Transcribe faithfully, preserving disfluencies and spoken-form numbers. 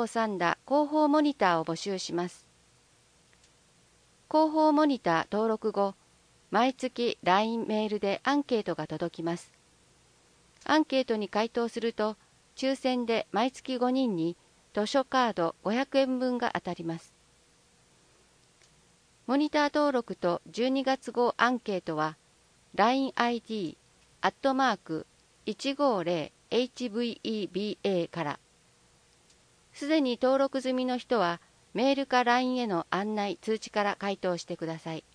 を収んだ広報モニターを募集します。広報モニター登録後、毎月 ライン メールでアンケートが届きます。アンケートに回答すると、抽選で毎月ごにんに図書カードごひゃくえんぶんが当たります。モニター登録とじゅうにがつ号アンケートは ラインアイディー アットマーク いちごぜろ エイチブイイービーエー から。すでに登録済みの人はメールか ライン への案内通知から回答してください。